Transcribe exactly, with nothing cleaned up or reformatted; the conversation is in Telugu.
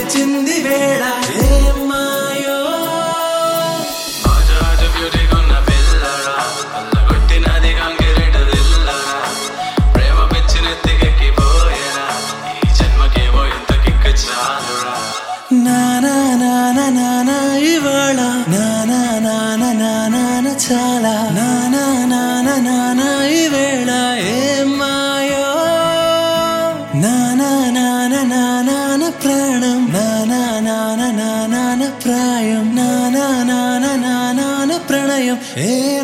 మరిచింది వేళ ఏం మాయో నానా నానా నానా ఇవాళ నానా నానా నానా చాలా నానా నానా నానా ఇవేళ ఏం మాయో నానా నానా నానా ప్రాణం నానా నానా నానా ప్రాయం నానా నానా నానా ప్రణయం ఏ